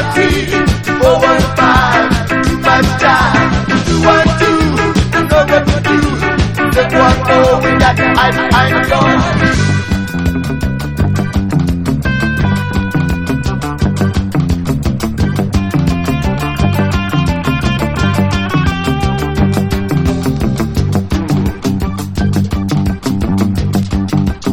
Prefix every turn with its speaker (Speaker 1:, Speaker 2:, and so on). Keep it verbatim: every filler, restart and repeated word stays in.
Speaker 1: three, four, one, five, five, five, two, one, two, know what to do. Step one, four, we got I, I, I,